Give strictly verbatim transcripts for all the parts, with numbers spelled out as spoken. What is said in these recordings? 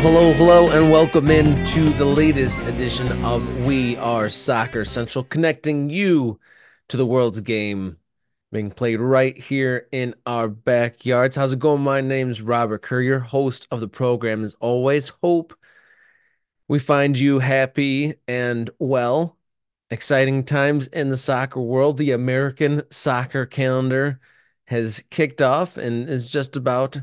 hello, hello, and welcome into the latest edition of We Are Soccer Central, connecting you to the world's game being played right here in our backyards. How's it going? My name's Robert Courier, host of the program as always. Hope we find you happy and well. Exciting times in the soccer world. The American soccer calendar has kicked off and is just about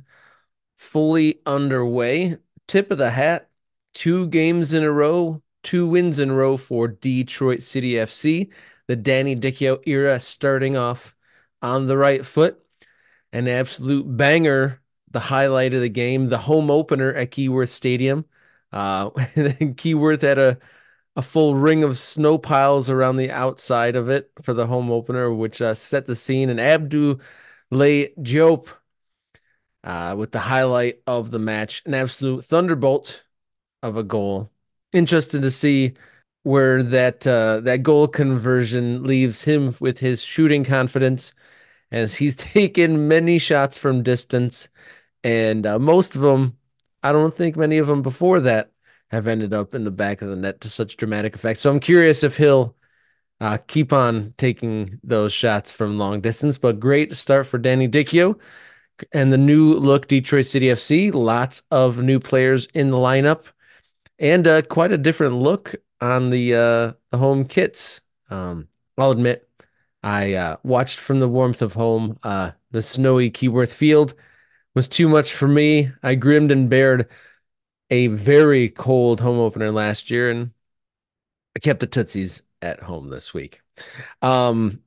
fully underway. Tip of the hat, two games in a row, two wins in a row for Detroit City F C. The Danny Dichio era starting off on the right foot. An absolute banger, the highlight of the game, the home opener at Keyworth Stadium. Uh, Keyworth had a, a full ring of snow piles around the outside of it for the home opener, which uh, set the scene. And Abdoulaye Diop uh, with the highlight of the match, an absolute thunderbolt of a goal. Interested to see where that uh, that goal conversion leaves him with his shooting confidence, as he's taken many shots from distance, and uh, most of them, I don't think many of them before that have ended up in the back of the net to such dramatic effect. So I'm curious if he'll uh, keep on taking those shots from long distance. But great start for Danny Dichio and the new look Detroit City F C. Lots of new players in the lineup, and uh, quite a different look on the uh, the home kits. Um, I'll admit, I uh, watched from the warmth of home. Uh, the snowy Keyworth Field was too much for me. I grimmed and bared a very cold home opener last year, and I kept the Tootsies at home this week. Um,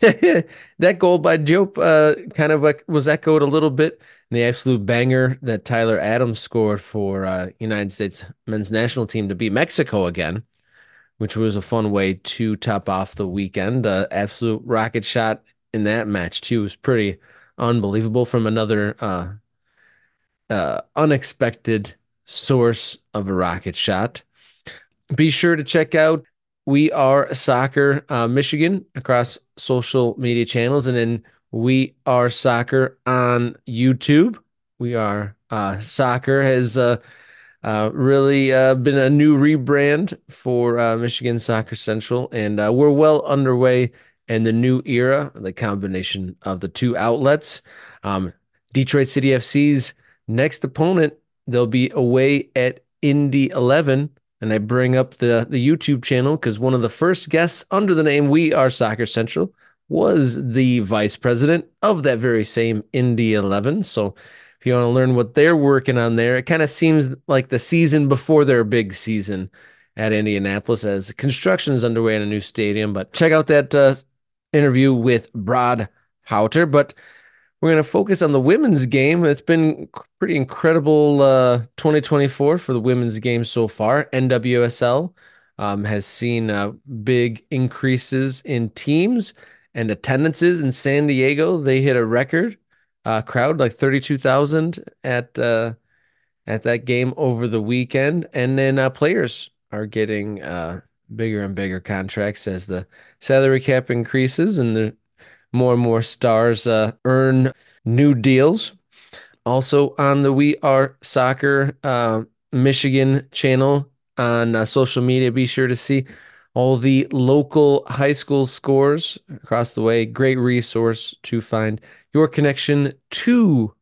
that goal by Diop uh, kind of like was echoed a little bit in the absolute banger that Tyler Adams scored for uh, United States men's national team to beat Mexico again, which was a fun way to top off the weekend. Uh, absolute rocket shot in that match too. It was pretty unbelievable from another uh, uh, unexpected source of a rocket shot. Be sure to check out We Are Soccer uh, Michigan across social media channels, and then We Are Soccer on YouTube. We Are uh, Soccer has uh, uh, really uh, been a new rebrand for uh, Michigan Soccer Central, and uh, we're well underway in the new era, the combination of the two outlets. Um, Detroit City F C's next opponent, they'll be away at Indy eleven. And I bring up the, the YouTube channel because one of the first guests under the name We Are Soccer Central was the vice president of that very same Indy eleven. So if you want to learn what they're working on there, it kind of seems like the season before their big season at Indianapolis, as construction is underway in a new stadium. But check out that uh, interview with Brad Houter. But we're going to focus on the women's game. It's been pretty incredible uh, twenty twenty-four for the women's game so far. N W S L um, has seen uh, big increases in teams and attendances in San Diego. They hit a record uh, crowd, like thirty-two thousand at uh, at that game over the weekend. And then uh, players are getting uh, bigger and bigger contracts as the salary cap increases and the more and more stars uh, earn new deals. Also on the We Are Soccer uh, Michigan channel on uh, social media, be sure to see all the local high school scores across the way. Great resource to find your connection to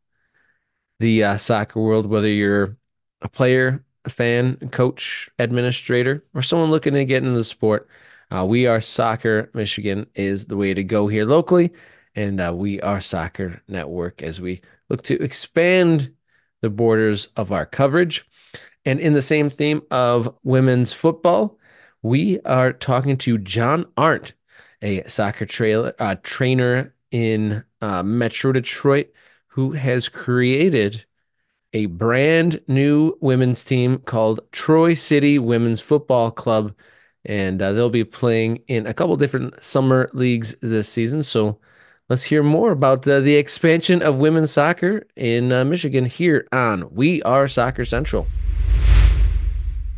the uh, soccer world, whether you're a player, a fan, a coach, administrator, or someone looking to get into the sport. Uh, We Are Soccer Michigan is the way to go here locally, and uh, We Are Soccer Network as we look to expand the borders of our coverage. And in the same theme of women's football, we are talking to John Arndt, a soccer trailer, uh, trainer in uh, Metro Detroit, who has created a brand new women's team called Troy City Women's Football Club. And uh, they'll be playing in a couple different summer leagues this season. So let's hear more about the, the expansion of women's soccer in uh, Michigan here on We Are Soccer Central.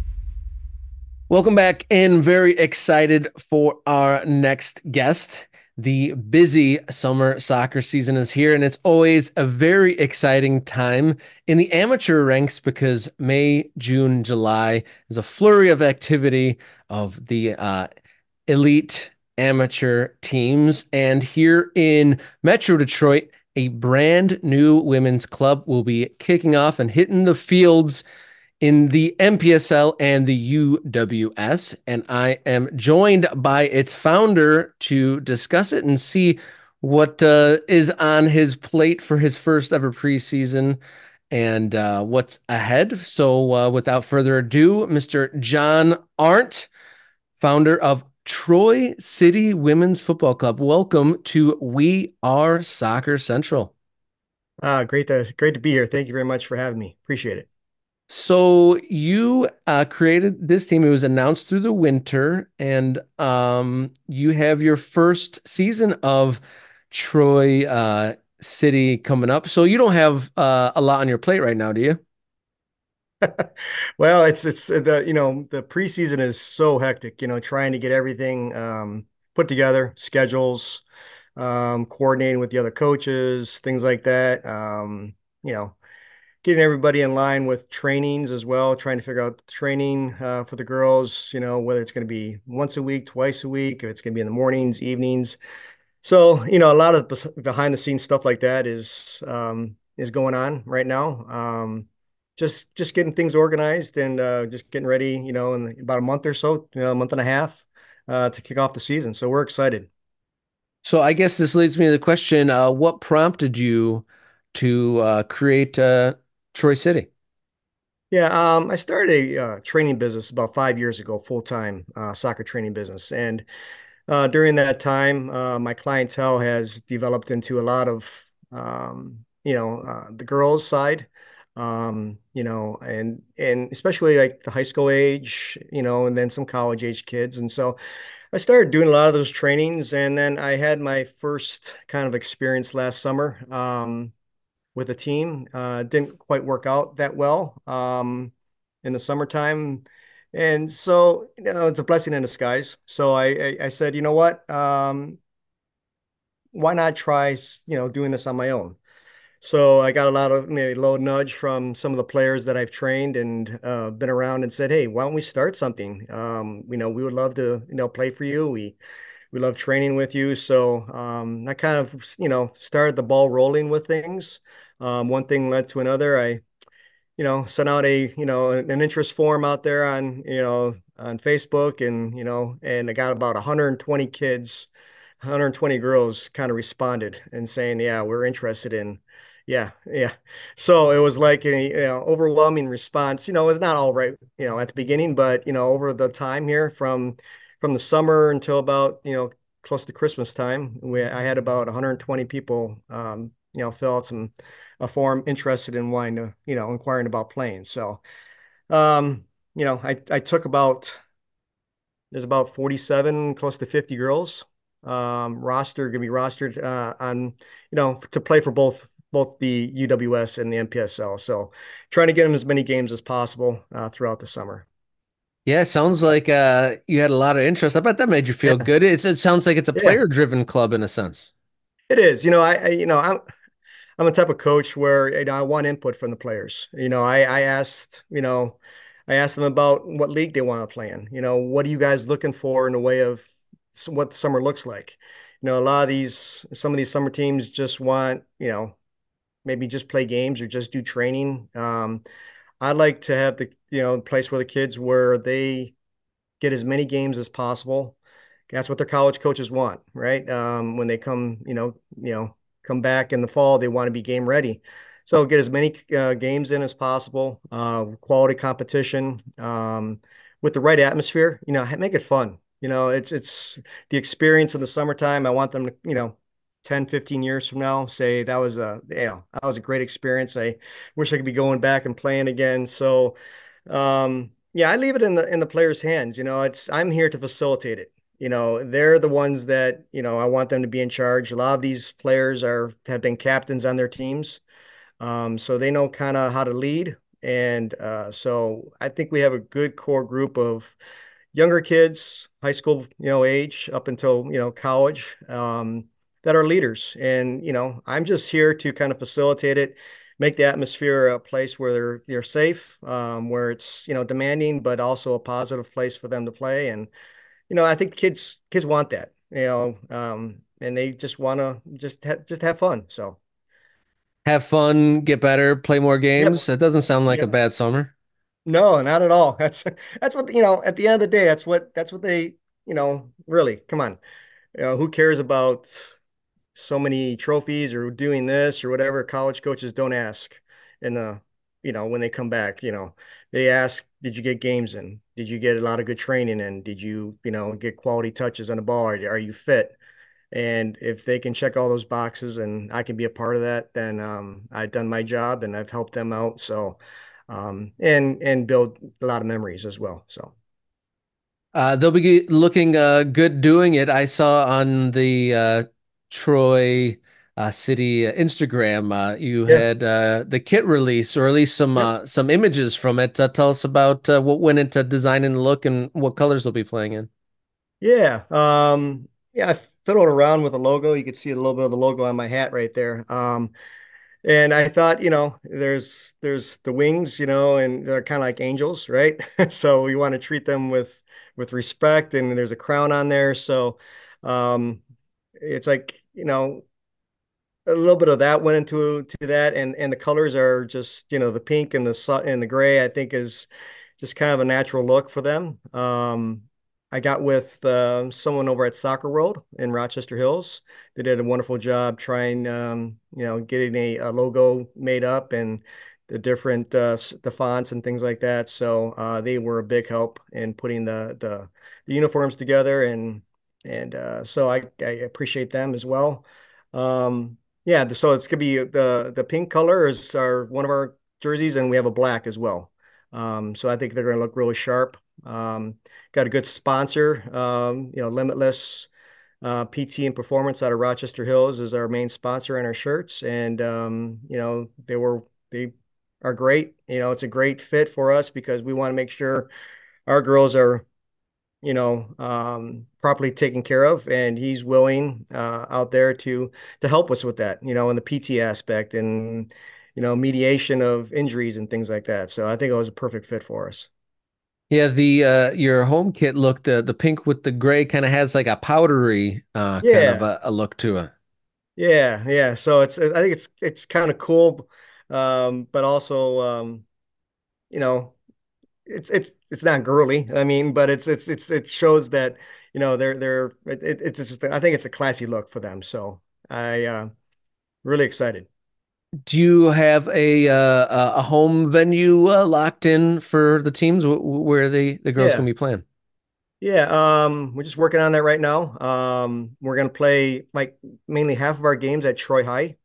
Welcome back, and very excited for our next guest. The busy summer soccer season is here, and it's always a very exciting time in the amateur ranks because May, June, July is a flurry of activity of the uh, elite amateur teams. And here in Metro Detroit, a brand new women's club will be kicking off and hitting the fields in the M P S L and the U W S. And I am joined by its founder to discuss it and see what uh, is on his plate for his first ever preseason and uh, what's ahead. So, uh, without further ado, Mister John Arndt, founder of Troy City Women's Football Club. Welcome to We Are Soccer Central. Ah, great to great to be here. Thank you very much for having me. Appreciate it. So you uh, created this team. It was announced through the winter, and um, you have your first season of Troy uh, City coming up. So you don't have uh, a lot on your plate right now, do you? Well, it's it's uh, the you know the preseason is so hectic, you know, trying to get everything um, put together, schedules, um, coordinating with the other coaches, things like that. Um, you know, getting everybody in line with trainings as well, trying to figure out the training uh, for the girls, you know, whether it's going to be once a week, twice a week, if it's going to be in the mornings, evenings. So, you know, a lot of behind the scenes stuff like that is um, is going on right now. Um, just just getting things organized and uh, just getting ready, you know, in about a month or so, you know, a month and a half uh, to kick off the season. So we're excited. So I guess this leads me to the question, uh, what prompted you to uh, create uh, Troy City? Yeah, um, I started a uh, training business about five years ago, full time uh, soccer training business, and Uh, during that time, uh, my clientele has developed into a lot of, um, you know, uh, the girls' side, um, you know, and and especially like the high school age, you know, and then some college age kids. And so I started doing a lot of those trainings, and then I had my first kind of experience last summer. Um, with a team. Uh, didn't quite work out that well um, in the summertime. And so, you know, it's a blessing in disguise. So I, I, I said, you know what? Um, why not try, you know, doing this on my own? So I got a lot of maybe low nudge from some of the players that I've trained and uh, been around and said, hey, why don't we start something? Um, you know, we would love to, you know, play for you. We we love training with you. So um, I kind of, you know, started the ball rolling with things. Um, one thing led to another. I you know, sent out a, you know, an interest form out there on, you know, on Facebook and, you know, and I got about one hundred twenty kids, one hundred twenty girls kind of responded and saying, yeah, we're interested in, yeah, yeah. So it was like a, you know, overwhelming response. You know, it's not all right, you know, at the beginning, but, you know, over the time here from, from the summer until about, you know, close to Christmas time, we, I had about one hundred twenty people, um, you know, fill out some a form interested in wanting to, you know, inquiring about playing. So, um, you know, I I took about there's about forty-seven, close to fifty girls um, roster gonna be rostered uh, on, you know, to play for both both the U W S and the M P S L. So, trying to get them as many games as possible uh, throughout the summer. Yeah, it sounds like uh, you had a lot of interest. I bet that made you feel Yeah, good. It's, it sounds like it's a yeah, player-driven club in a sense. it is. You know, I, I you know, I'm I'm a type of coach where you know I want input from the players. You know, I I asked, you know, I asked them about what league they want to play in. You know, what are you guys looking for in the way of s- what the summer looks like? You know, a lot of these, some of these summer teams just want, you know, maybe just play games or just do training. Um, I'd like to have the, you know, place where the kids where they get as many games as possible. That's what their college coaches want, right? Um, when they come, you know, you know, come back in the fall, they want to be game ready. So get as many uh, games in as possible, uh, quality competition, um, with the right atmosphere. You know, make it fun. You know, it's it's the experience in the summertime. I want them to, you know, ten, fifteen years from now, say that was a, you know, that was a great experience. I wish I could be going back and playing again. So um, yeah, I leave it in the in the players' hands. You know, it's I'm here to facilitate it. You know, they're the ones that, you know, I want them to be in charge. A lot of these players are have been captains on their teams. Um, so they know kind of how to lead. And uh, so I think we have a good core group of, younger kids, high school, you know, age up until, you know, college, um, that are leaders. And, you know, I'm just here to kind of facilitate it, make the atmosphere a place where they're they're safe, um, where it's, you know, demanding, but also a positive place for them to play. And, you know, I think kids kids want that, you know, um, and they just want to just ha just have fun. So, Have fun, get better, play more yep, games. That doesn't sound like a yep. bad summer. No, not at all. That's that's what, you know, at the end of the day, that's what that's what they, you know, really, come on. You know, who cares about so many trophies or doing this or whatever? College coaches don't ask in the, you know, when they come back, you know, they ask, did you get games in? Did you get a lot of good training in? Did you, you know, get quality touches on the ball? Are, are you fit? And if they can check all those boxes and I can be a part of that, then um, I've done my job and I've helped them out. So, um, and and build a lot of memories as well. So, Uh, they'll be looking uh, good doing it. I saw on the uh, Troy uh, City uh, Instagram, uh, you yeah, had uh, the kit release, or at least some yep, uh, some images from it. Uh, tell us about uh, what went into designing the look and what colors they'll be playing in. yeah, um, yeah. I fiddled around with the logo. You could see a little bit of the logo on my hat right there. Um, And I thought, you know, there's there's the wings, you know, and they're kind of like angels, right? So we want to treat them with with respect, and there's a crown on there. So um, it's like, you know, a little bit of that went into to that, and and the colors are just, you know, the pink and the su and the gray, I think is just kind of a natural look for them. Um, I got with uh, someone over at Soccer World in Rochester Hills. They did a wonderful job trying, um, you know, getting a, a logo made up and the different uh, the fonts and things like that. So uh, they were a big help in putting the the, the uniforms together, and and uh, so I I appreciate them as well. Um, yeah, so it's gonna be the the pink color is our one of our jerseys, and we have a black as well. Um, so I think they're gonna look really sharp. Um, got a good sponsor, um, you know, Limitless uh, P T and Performance out of Rochester Hills is our main sponsor on our shirts, and um, you know, they were they are great. You know, it's a great fit for us because we want to make sure our girls are, you know, um, properly taken care of, and he's willing uh, out there to to help us with that, you know, in the P T aspect and, you know, mediation of injuries and things like that. So I think it was a perfect fit for us. Yeah, the uh, your home kit look, the the pink with the gray kind of has like a powdery uh, kind of Yeah, a, a look to it. yeah, yeah. So it's I think it's it's kind of cool, um, but also um, you know, it's it's it's not girly. I mean, but it's it's it's it shows that, you know, they're they're it, it, it's just I think it's a classy look for them. So I uh, really excited. Do you have a uh, a home venue uh, locked in for the teams wh- where the the girls can Yeah. be playing? Yeah, um, we're just working on that right now. Um, we're gonna play like mainly half of our games at Troy High.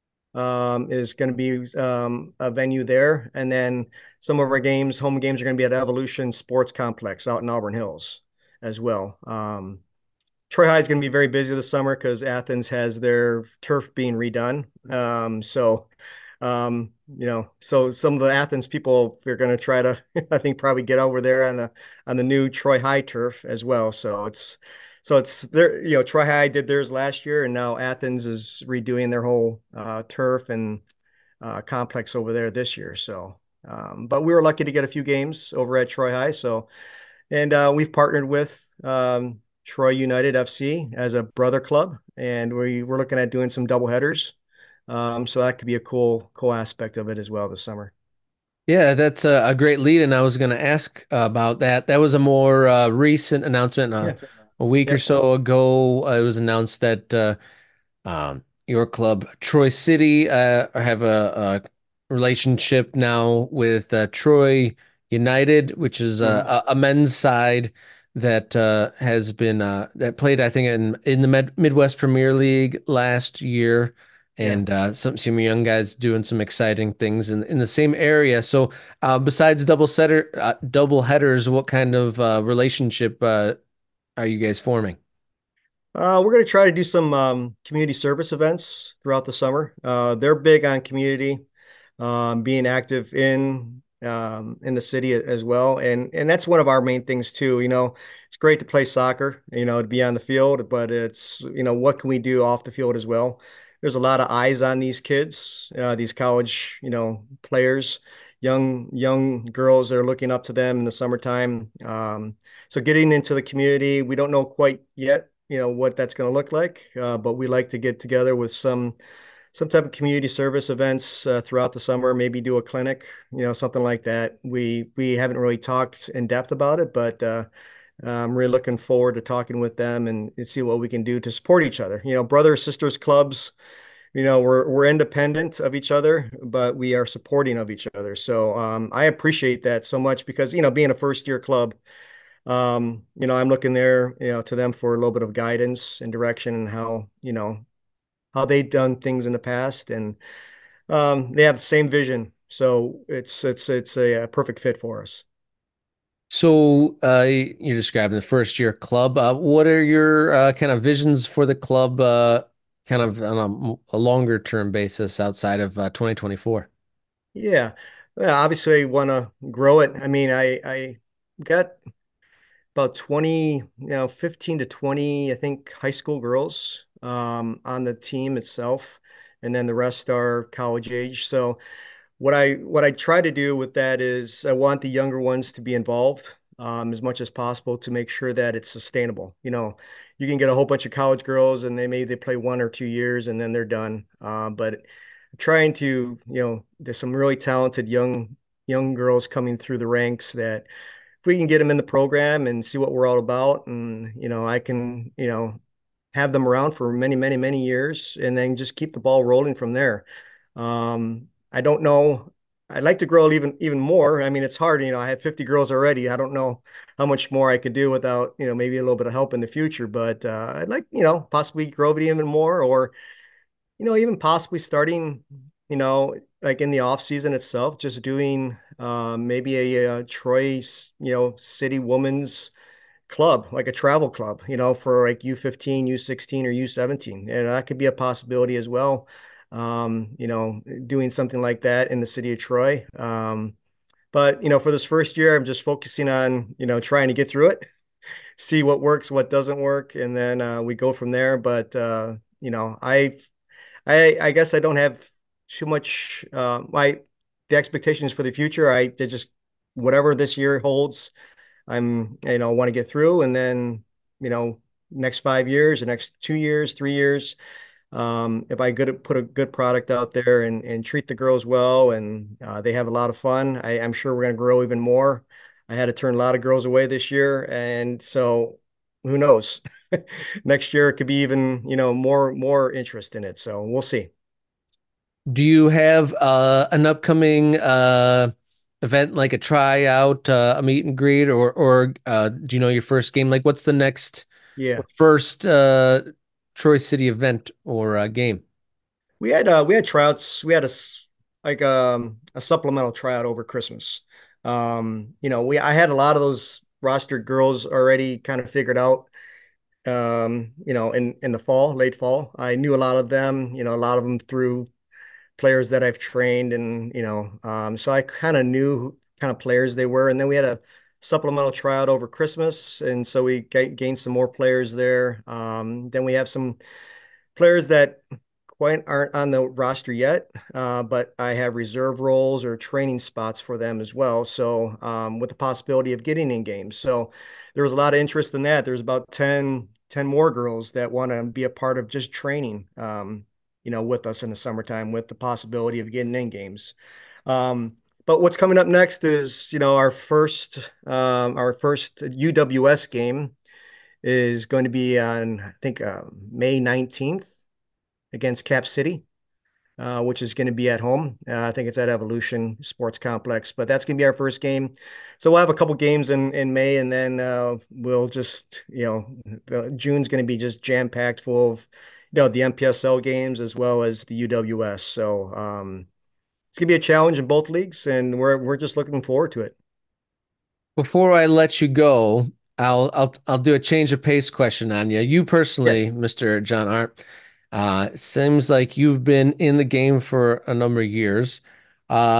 Um, is going to be um, a venue there, and then some of our games, home games, are going to be at Evolution Sports Complex out in Auburn Hills as well. Um, Troy High is going to be very busy this summer because Athens has their turf being redone. Um, so, um, you know, so some of the Athens people are going to try to, I think, probably get over there on the on the new Troy High turf as well. So it's so it's there. You know, Troy High did theirs last year, and now Athens is redoing their whole uh, turf and uh, complex over there this year. So, um, but we were lucky to get a few games over at Troy High. So and uh, we've partnered with um, Troy United F C as a brother club, and we we're looking at doing some double headers. Um, so that could be a cool, cool aspect of it as well this summer. Yeah, that's a, a great lead, and I was going to ask about that. That was a more uh, recent announcement. Uh, Yeah. a week or Yep. so ago, uh, it was announced that uh, Um, your club, Troy City, uh, have a, a relationship now with uh, Troy United, which is Mhm. uh, a, a men's side that uh, has been uh, that played, I think, in in the Med Midwest Premier League last year, Yeah. and uh, some some young guys doing some exciting things in in the same area. So, uh, besides double setter, uh, double headers, what kind of uh, relationship uh, are you guys forming? Uh, we're going to try to do some um, community service events throughout the summer. Uh, they're big on community, um, being active in um, in the city as well. And and that's one of our main things too. You know, it's great to play soccer, you know, to be on the field, but it's, you know, what can we do off the field as well? There's a lot of eyes on these kids, uh, these college, you know, players, young young girls that are looking up to them in the summertime. Um, so getting into the community, we don't know quite yet, you know, what that's going to look like, uh, but we like to get together with some some type of community service events uh, throughout the summer, maybe do a clinic, you know, something like that. We we haven't really talked in depth about it, but uh, I'm really looking forward to talking with them and, and see what we can do to support each other. You know, brothers, sisters clubs, you know, we're we're independent of each other, but we are supporting of each other. So um, I appreciate that so much because, you know, being a first year club, um, you know, I'm looking there, you know, to them for a little bit of guidance and direction and how, you know, how they've done things in the past, and um, they have the same vision. So it's it's it's a, a perfect fit for us. So, uh, you're describing the first year club. Uh, what are your uh, kind of visions for the club, uh, kind of on a, a longer term basis outside of uh, twenty twenty-four? Yeah. Well, obviously, want to grow it. I mean, I I got about twenty, you know, fifteen to twenty, I think, high school girls um, on the team itself, and then the rest are college age. So what I what I try to do with that is I want the younger ones to be involved um, as much as possible to make sure that it's sustainable. You know, you can get a whole bunch of college girls and they maybe they play one or two years and then they're done. Uh, but trying to, you know, there's some really talented young young girls coming through the ranks that if we can get them in the program and see what we're all about, and you know, I can, you know, have them around for many, many, many years, and then just keep the ball rolling from there. Um, I don't know. I'd like to grow even even more. I mean, it's hard. You know, I have fifty girls already. I don't know how much more I could do without, you know, maybe a little bit of help in the future. But uh, I'd like, you know, possibly grow it even more, or you know, even possibly starting, you know, like in the off season itself, just doing uh, maybe a, a Troy, you know, City Women's club, like a travel club, you know, for like U fifteen, U sixteen, or U seventeen. And that could be a possibility as well. Um, you know, doing something like that in the city of Troy. Um, but, you know, for this first year, I'm just focusing on, you know, trying to get through it, see what works, what doesn't work, and then uh, we go from there. But, uh, you know, I, I, I guess I don't have too much, uh, my, the expectations for the future. I they just, whatever this year holds, I'm, you know, want to get through, and then, you know, next five years, the next two years, three years, um, if I could put a good product out there and and treat the girls well, and uh, they have a lot of fun, I, I'm sure we're going to grow even more. I had to turn a lot of girls away this year, and so who knows? Next year it could be even, you know, more more interest in it. So we'll see. Do you have uh, an upcoming uh, event like a tryout, uh, a meet and greet, or or uh, do you know your first game? Like, what's the next Yeah. first uh, Troy City event or uh, game? We had uh we had tryouts. We had a s- like um a supplemental tryout over Christmas. Um, you know, we I had a lot of those rostered girls already kind of figured out. Um, you know, in in the fall, late fall, I knew a lot of them. You know, a lot of them through players that I've trained, and you know, um, so I kind of knew who kind of players they were. And then we had a supplemental tryout over Christmas, and so we ga- gained some more players there. Um, then we have some players that quite aren't on the roster yet, uh, but I have reserve roles or training spots for them as well. So, um, with the possibility of getting in games. So, there was a lot of interest in that. There's about ten, ten more girls that want to be a part of just training, um, you know, with us in the summertime with the possibility of getting in games. Um, but what's coming up next is, you know, our first, um, our first U W S game is going to be on, I think, uh, May nineteenth against Cap City, uh, which is going to be at home. Uh, I think it's at Evolution Sports Complex, but that's going to be our first game. So we'll have a couple games in in May, and then uh, we'll just, you know, the, June's going to be just jam packed full of, you know, the M P S L games as well as the U W S. So um, it's going to be a challenge in both leagues, and we're we're just looking forward to it. Before I let you go, I'll I'll I'll do a change of pace question on you. You Yeah. personally, mister John Arndt, uh, it seems like you've been in the game for a number of years. Uh,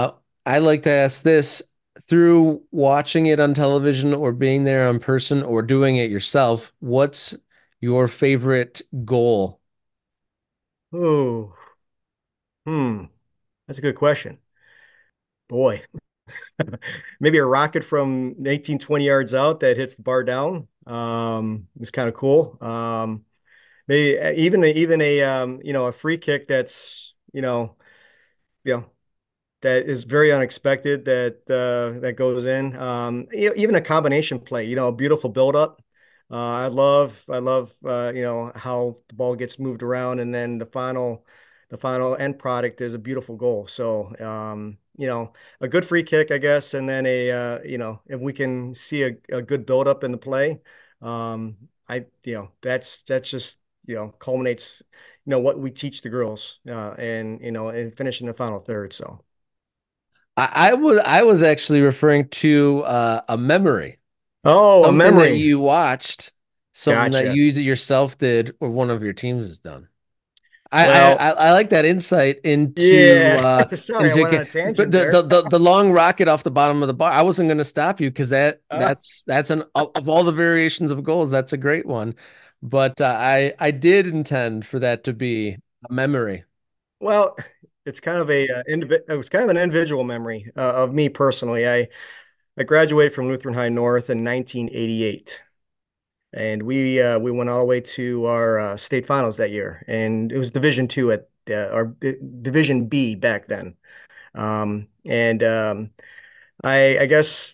I like to ask this through watching it on television or being there in person or doing it yourself, what's your favorite goal? Oh, hmm, that's a good question. Boy, maybe a rocket from eighteen, twenty yards out that hits the bar down. Um, it's kind of cool. Um, maybe uh, even even a um, you know, a free kick that's, you know, you know, that is very unexpected that uh, that goes in. Um, e- even a combination play, you know, a beautiful buildup. Uh, I love, I love, uh, you know, how the ball gets moved around, and then the final, the final end product is a beautiful goal. So, um, you know, a good free kick, I guess, and then a, uh, you know, if we can see a, a good buildup in the play, um, I, you know, that's that's just, you know, culminates, you know, what we teach the girls, uh, and you know, and finishing the final third. So. I, I was I was actually referring to uh, a memory, Oh, a something that memory. you watched, something that Gotcha. you either yourself did or one of your teams has done. I, Well, I I like that insight into yeah. uh Sorry, I into went on ga- a but tangent the there. the the, the long rocket off the bottom of the bar. I wasn't going to stop you because that Uh, that's that's an of of all the variations of goals, that's a great one. But uh, I I did intend for that to be a memory. well, it's kind of a uh, indivi it was kind of an individual memory uh, of me personally. I I graduated from Lutheran High North in nineteen eighty-eight, and we uh, we went all the way to our uh, state finals that year, and it was Division Two at uh, our uh, Division B back then. Um, and um, I I guess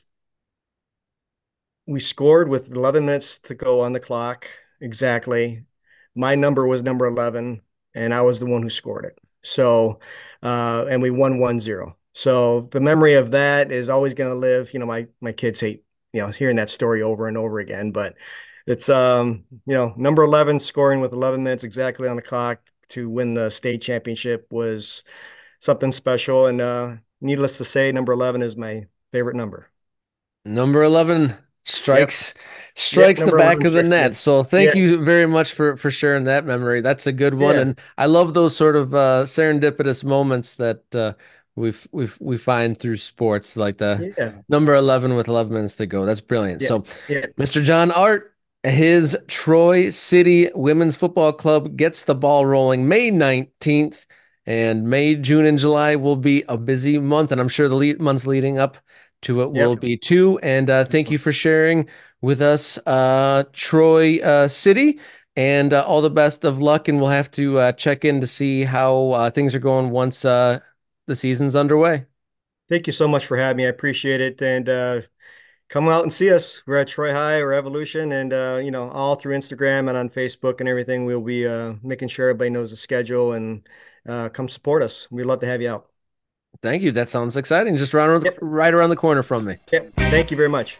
we scored with eleven minutes to go on the clock exactly. My number was number eleven, and I was the one who scored it. So, uh, and we won one zero. So the memory of that is always going to live. You know, my my kids hate, you know, hearing that story over and over again, but it's um, you know, number eleven scoring with eleven minutes exactly on the clock to win the state championship was something special. And uh, needless to say, number eleven is my favorite number. Number eleven Yep. strikes Yep, strikes the number back eleven of the strikes net. again. So thank Yeah, you very much for for sharing that memory. That's a good one, yeah, and I love those sort of uh, serendipitous moments that uh, we've we've we find through sports, like the yeah, number eleven with eleven minutes to go. That's brilliant. yeah, So, yeah. mister John Art, his Troy City Women's Football Club gets the ball rolling May nineteenth, and May, June, and July will be a busy month, and I'm sure the le months leading up to it will Yep. be too. And uh, thank you for sharing with us, uh, Troy uh, City, and uh, all the best of luck. And we'll have to uh, check in to see how uh, things are going once uh, the season's underway. Thank you so much for having me. I appreciate it. And uh, come out and see us. We're at Troy High or Evolution, and uh, you know, all through Instagram and on Facebook and everything. We'll be uh, making sure everybody knows the schedule and uh, come support us. We'd love to have you out. Thank you. That sounds exciting. Just right around, Yep. right around the corner from me. Yep. Thank you very much.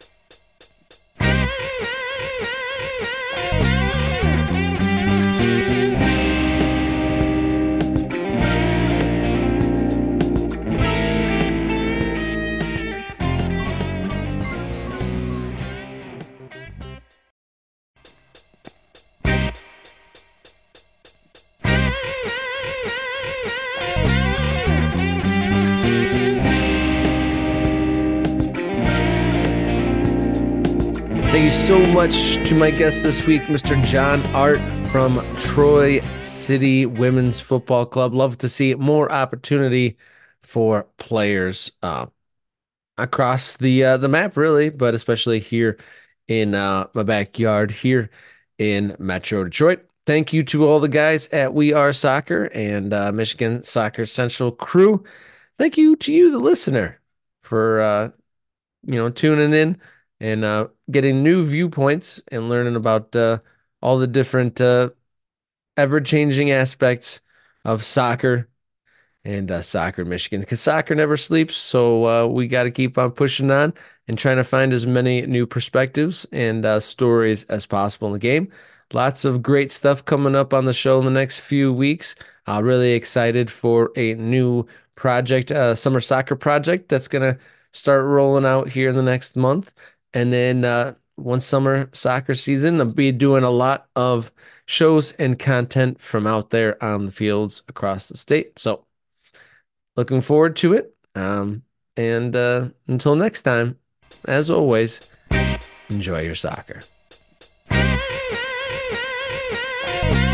Thank you so much to my guest this week, Mister John Art from Troy City Women's Football Club. Love to see more opportunity for players uh, across the uh, the map, really, but especially here in uh, my backyard here in Metro Detroit. Thank you to all the guys at We Are Soccer and uh, Michigan Soccer Central crew. Thank you to you, the listener, for uh, you know, tuning in and uh, getting new viewpoints and learning about uh, all the different uh, ever-changing aspects of soccer and uh, soccer in Michigan, because soccer never sleeps. So uh, we got to keep on pushing on and trying to find as many new perspectives and uh, stories as possible in the game. Lots of great stuff coming up on the show in the next few weeks. Uh, really excited for a new project, uh, summer soccer project that's going to start rolling out here in the next month. And then uh, once summer soccer season, I'll be doing a lot of shows and content from out there on the fields across the state. So looking forward to it. Um, And uh, until next time, as always, enjoy your soccer.